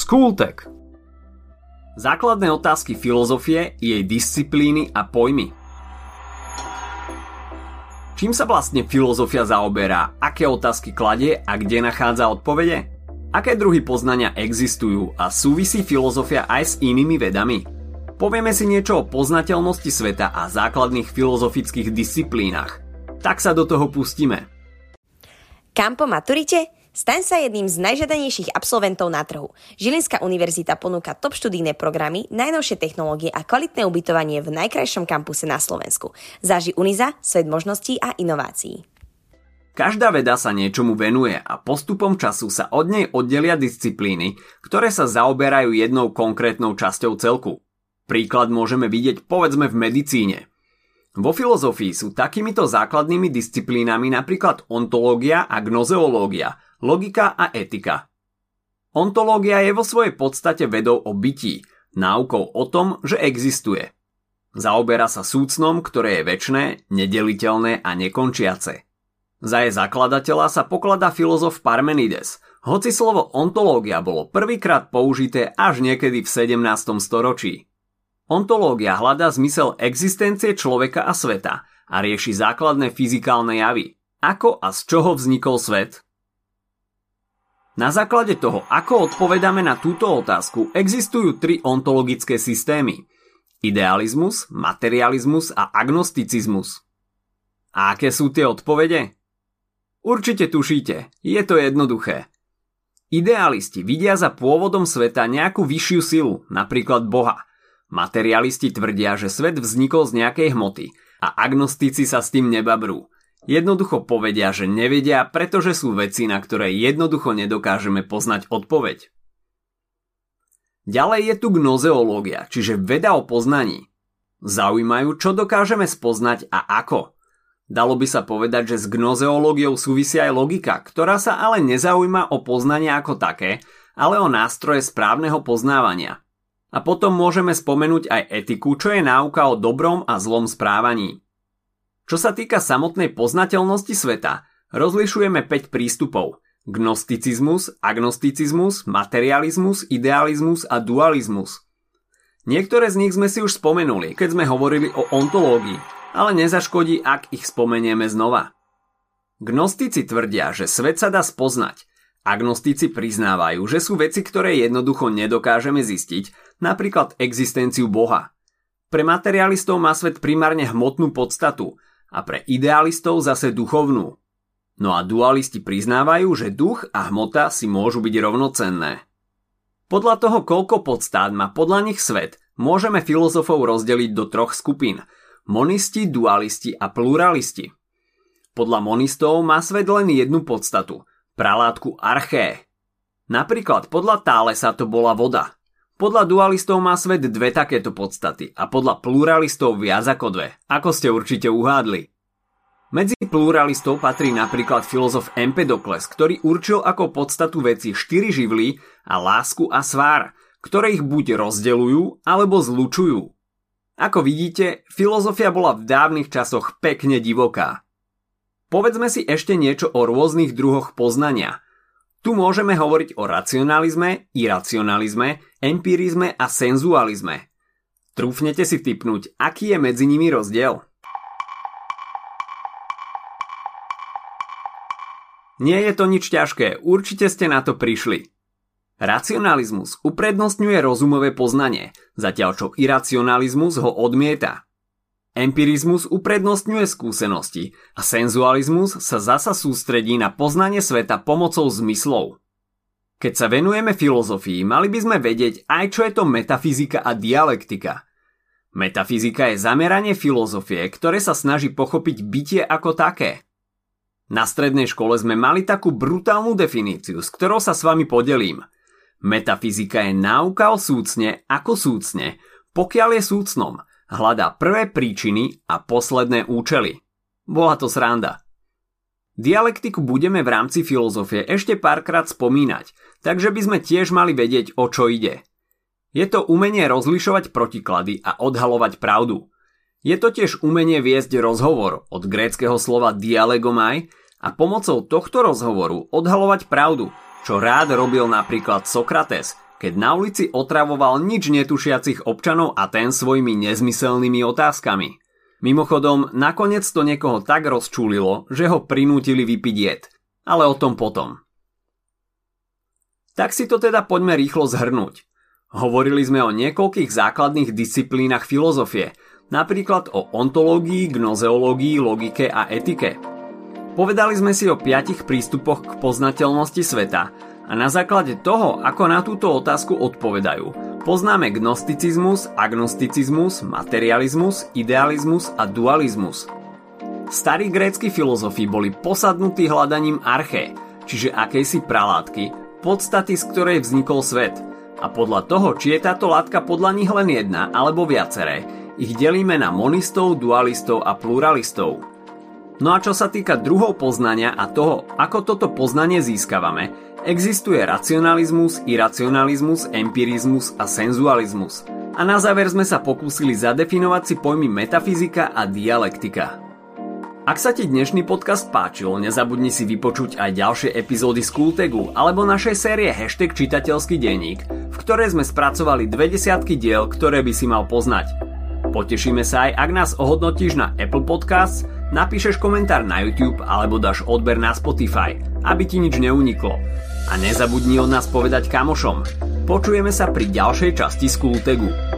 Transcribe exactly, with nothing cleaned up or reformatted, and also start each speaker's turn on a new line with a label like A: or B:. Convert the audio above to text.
A: Skultek. Základné otázky filozofie, jej disciplíny a pojmy. Čím sa vlastne filozofia zaoberá, aké otázky kladie a kde nachádza odpovede? Aké druhy poznania existujú a súvisí filozofia aj s inými vedami? Povieme si niečo o poznateľnosti sveta a základných filozofických disciplínach. Tak sa do toho pustíme.
B: Kam po maturite? Staň sa jedným z najžiadanejších absolventov na trhu. Žilinská univerzita ponúka top študijné programy, najnovšie technológie a kvalitné ubytovanie v najkrajšom kampuse na Slovensku. Zaži Uniza, svet možností a inovácií.
A: Každá veda sa niečomu venuje a postupom času sa od nej oddelia disciplíny, ktoré sa zaoberajú jednou konkrétnou časťou celku. Príklad môžeme vidieť povedzme v medicíne. Vo filozofii sú takýmito základnými disciplínami napríklad ontológia a gnozeológia, logika a etika. Ontológia je vo svojej podstate vedou o bytí, náukou o tom, že existuje. Zaoberá sa súcnom, ktoré je večné, nedeliteľné a nekončiace. Za jej zakladateľa sa pokladá filozof Parmenides, hoci slovo ontológia bolo prvýkrát použité až niekedy v sedemnástom storočí. Ontológia hľadá zmysel existencie človeka a sveta a rieši základné fyzikálne javy. Ako a z čoho vznikol svet? Na základe toho, ako odpovedáme na túto otázku, existujú tri ontologické systémy. Idealizmus, materializmus a agnosticizmus. A aké sú tie odpovede? Určite tušíte, je to jednoduché. Idealisti vidia za pôvodom sveta nejakú vyššiu silu, napríklad Boha. Materialisti tvrdia, že svet vznikol z nejakej hmoty a agnostici sa s tým nebabrú. Jednoducho povedia, že nevedia, pretože sú veci, na ktoré jednoducho nedokážeme poznať odpoveď. Ďalej je tu gnozeológia, čiže veda o poznaní. Zaujímajú, čo dokážeme spoznať a ako. Dalo by sa povedať, že s gnozeológiou súvisí aj logika, ktorá sa ale nezaujíma o poznanie ako také, ale o nástroje správneho poznávania. A potom môžeme spomenúť aj etiku, čo je náuka o dobrom a zlom správaní. Čo sa týka samotnej poznateľnosti sveta, rozlišujeme päť prístupov. Gnosticizmus, agnosticizmus, materializmus, idealizmus a dualizmus. Niektoré z nich sme si už spomenuli, keď sme hovorili o ontológii, ale nezaškodí, ak ich spomenieme znova. Gnostici tvrdia, že svet sa dá spoznať. Agnostici priznávajú, že sú veci, ktoré jednoducho nedokážeme zistiť, napríklad existenciu Boha. Pre materialistov má svet primárne hmotnú podstatu, a pre idealistov zase duchovnú. No a dualisti priznávajú, že duch a hmota si môžu byť rovnocenné. Podľa toho, koľko podstát má podľa nich svet, môžeme filozofov rozdeliť do troch skupín. Monisti, dualisti a pluralisti. Podľa monistov má svet len jednu podstatu, pralátku arché. Napríklad podľa Thalesa to bola voda. Podľa dualistov má svet dve takéto podstaty a podľa pluralistov viac ako dve, ako ste určite uhádli. Medzi pluralistov patrí napríklad filozof Empedokles, ktorý určil ako podstatu veci štyri živly a lásku a svár, ktoré ich buď rozdeľujú alebo zlučujú. Ako vidíte, filozofia bola v dávnych časoch pekne divoká. Povedzme si ešte niečo o rôznych druhoch poznania. Tu môžeme hovoriť o racionalizme, iracionalizme, empirizme a senzualizme. Trúfnete si tipnúť, aký je medzi nimi rozdiel? Nie je to nič ťažké, určite ste na to prišli. Racionalizmus uprednostňuje rozumové poznanie, zatiaľ čo iracionalizmus ho odmieta. Empirizmus uprednostňuje skúsenosti a senzualizmus sa zasa sústredí na poznanie sveta pomocou zmyslov. Keď sa venujeme filozofii, mali by sme vedieť aj čo je to metafyzika a dialektika. Metafyzika je zameranie filozofie, ktoré sa snaží pochopiť bytie ako také. Na strednej škole sme mali takú brutálnu definíciu, s ktorou sa s vami podelím. Metafyzika je náuka o súcne ako súcne, pokiaľ je súcnom. Hľadá prvé príčiny a posledné účely. Bola to sranda. Dialektiku budeme v rámci filozofie ešte párkrát spomínať, takže by sme tiež mali vedieť, o čo ide. Je to umenie rozlišovať protiklady a odhalovať pravdu. Je to tiež umenie viesť rozhovor od gréckeho slova dialegomai a pomocou tohto rozhovoru odhalovať pravdu, čo rád robil napríklad Sokrates, keď na ulici otravoval nič netušiacich občanov Atén svojimi nezmyselnými otázkami. Mimochodom, nakoniec to niekoho tak rozčúlilo, že ho prinútili vypiť jed. Ale o tom potom. Tak si to teda poďme rýchlo zhrnúť. Hovorili sme o niekoľkých základných disciplínach filozofie, napríklad o ontológii, gnozeológii, logike a etike. Povedali sme si o piatich prístupoch k poznateľnosti sveta a na základe toho, ako na túto otázku odpovedajú, poznáme gnosticizmus, agnosticizmus, materializmus, idealizmus a dualizmus. Starí grécki filozofi boli posadnutí hľadaním arché, čiže akejsi pralátky, podstaty, z ktorej vznikol svet. A podľa toho, či je táto látka podľa nich len jedna alebo viaceré, ich delíme na monistov, dualistov a pluralistov. No a čo sa týka druhov poznania a toho, ako toto poznanie získavame, existuje racionalizmus, iracionalizmus, empirizmus a senzualizmus. A na záver sme sa pokúsili zadefinovať si pojmy metafyzika a dialektika. Ak sa ti dnešný podcast páčil, nezabudni si vypočuť aj ďalšie epizódy z Kultegu alebo našej série hashtag čitateľský denník, v ktorej sme spracovali dve desiatky diel, ktoré by si mal poznať. Potešíme sa aj, ak nás ohodnotíš na Apple Podcasts, napíšeš komentár na YouTube alebo dáš odber na Spotify, aby ti nič neuniklo. A nezabudni od nás povedať kamošom. Počujeme sa pri ďalšej časti z Kultegu.